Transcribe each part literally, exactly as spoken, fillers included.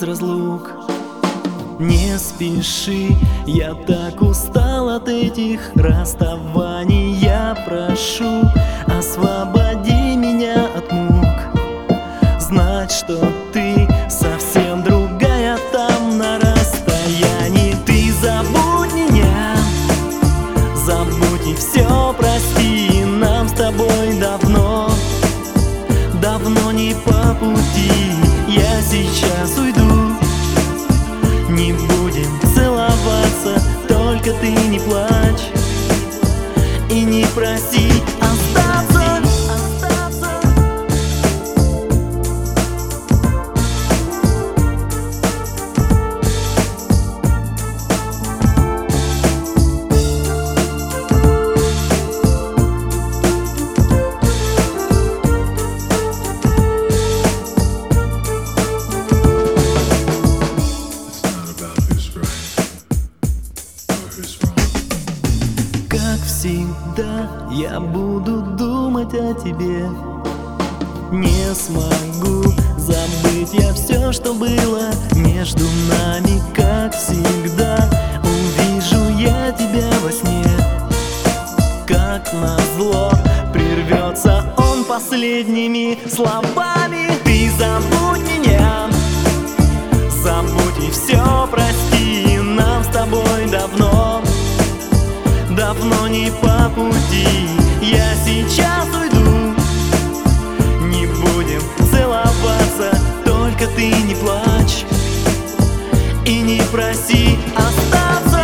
без разлук. Не спеши, я так устал от этих расставаний. Я прошу, освободи меня от мук. Знать, что ты совсем другая там на расстоянии. Ты забудь меня, забудь и все прости. Нам с тобой давно, давно не по пути. Я сейчас уйду, не будем целоваться, только ты не плачь и не проси остаться. Как всегда я буду думать о тебе. Не смогу забыть я все, что было между нами. Как всегда увижу я тебя во сне. Как назло прервется он последними словами. Ты забудь меня, забудь и все прости. Нам с тобой давно, давно не по пути. Я сейчас уйду, не будем целоваться, только ты не плачь и не проси остаться.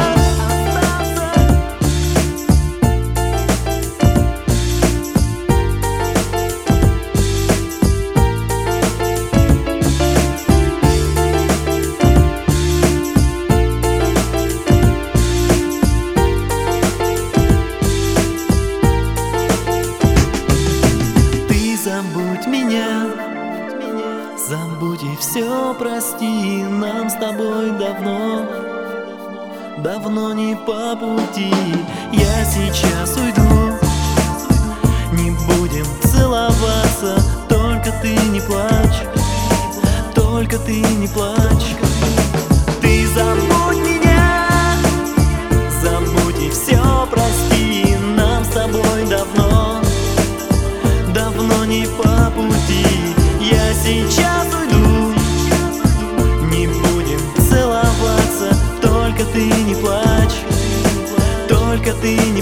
Забудь меня, забудь и все прости. Нам с тобой давно, давно не по пути. Я сейчас уйду, не будем целоваться, только ты не плачь, только ты не плачь. Ты забудь меня, забудь и все прости. Нам с тобой давно, давно не по пути. Я сейчас уйду, не будем целоваться, только ты не плачь, только ты не